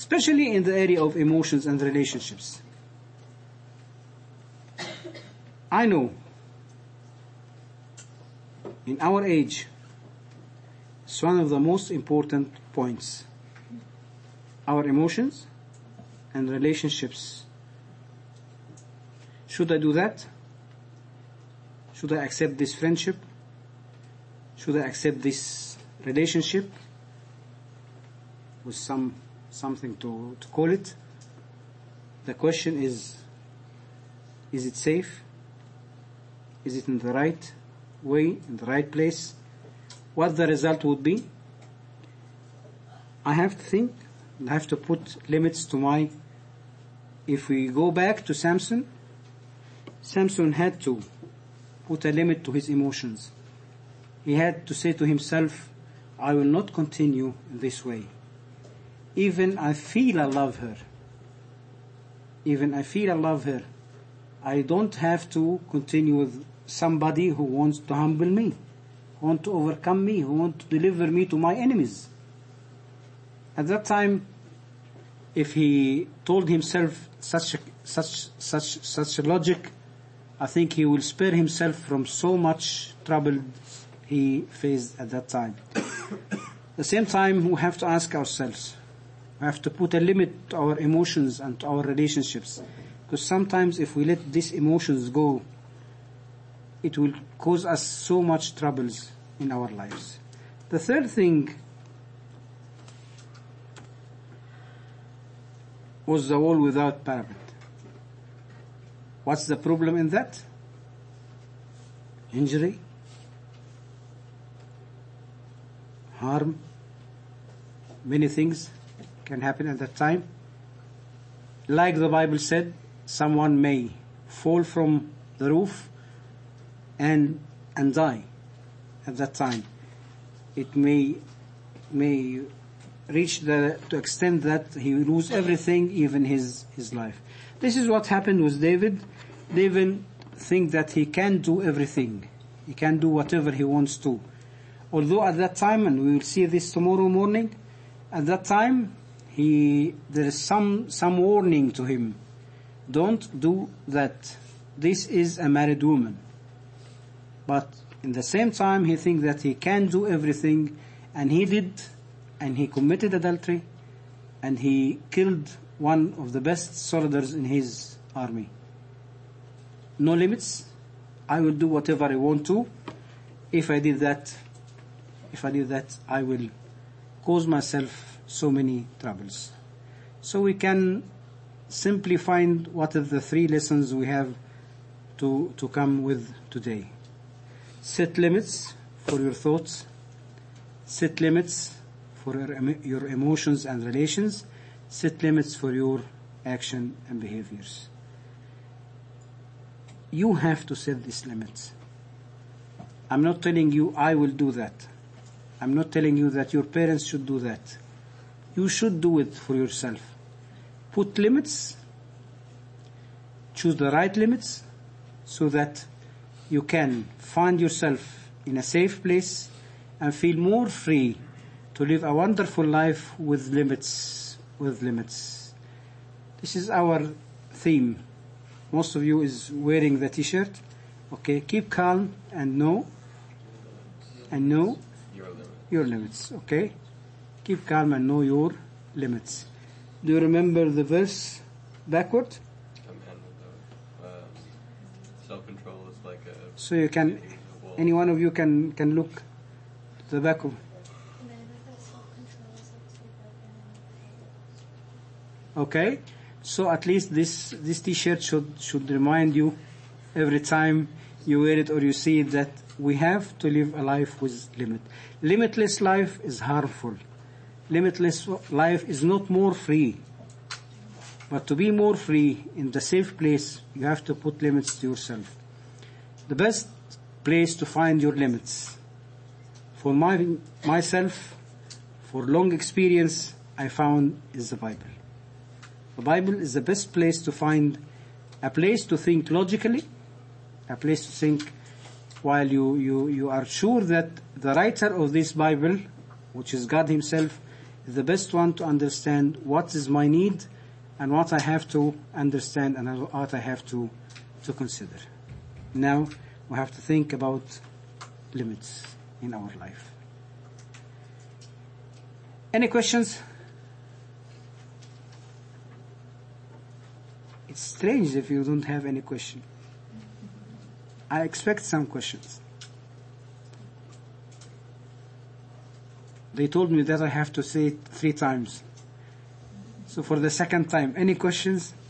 especially in the area of emotions and relationships. I know in our age, it's one of the most important points. Our emotions and relationships. Should I do that? Should I accept this friendship? Should I accept this relationship? With something to call it. The question is it safe? Is it in the right way, in the right place? What the result would be? I have to think, I have to put limits to my... If we go back to Samson had to put a limit to his emotions. He had to say to himself, I will not continue in this way. Even I feel I love her. I don't have to continue with somebody who wants to humble me, who wants to overcome me, who wants to deliver me to my enemies. At that time, if he told himself such a logic, I think he will spare himself from so much trouble he faced at that time. At the same time, we have to ask ourselves, we have to put a limit to our emotions and to our relationships. Because sometimes if we let these emotions go, it will cause us so much troubles in our lives. The third thing was the wall without parapet. What's the problem in that? Injury, harm, many things can happen at that time. Like the Bible said, someone may fall from the roof and die at that time. It may reach to extent that he will lose everything, even his life. This is what happened with David. David think that he can do everything. He can do whatever he wants to. Although at that time, and we will see this tomorrow morning, at that time, there is some warning to him. Don't do that. This is a married woman. But in the same time, he thinks that he can do everything, and he did, and he committed adultery, and he killed one of the best soldiers in his army. No limits. I will do whatever I want to. If I did that, I will cause myself so many troubles. So we can simply find what are the three lessons we have to come with today. Set limits for your thoughts. Set limits for your emotions and relations. Set limits for your action and behaviors. You have to set these limits. I'm not telling you I will do that. I'm not telling you that your parents should do that. You should do it for yourself. Put limits. Choose the right limits so that you can find yourself in a safe place and feel more free to live a wonderful life with limits. This is our theme. Most of you is wearing the t-shirt. Okay, keep calm and know your limits. Okay, keep calm and know your limits. Do you remember the verse backward? Self-control is like a... So you can, any one of you can look to the back of. Okay, so at least this t-shirt should remind you every time you wear it or you see it that we have to live a life with limit. Limitless life is harmful. Limitless life is not more free. But to be more free in the safe place, you have to put limits to yourself. The best place to find your limits, for myself, for long experience, I found is the Bible. The Bible is the best place to find a place to think logically, a place to think while you are sure that the writer of this Bible, which is God Himself, the best one to understand what is my need and what I have to understand and what I have to consider. Now we have to think about limits in our life. Any questions? It's strange if you don't have any question. I expect some questions. They told me that I have to say it 3 times. So for the second time, any questions?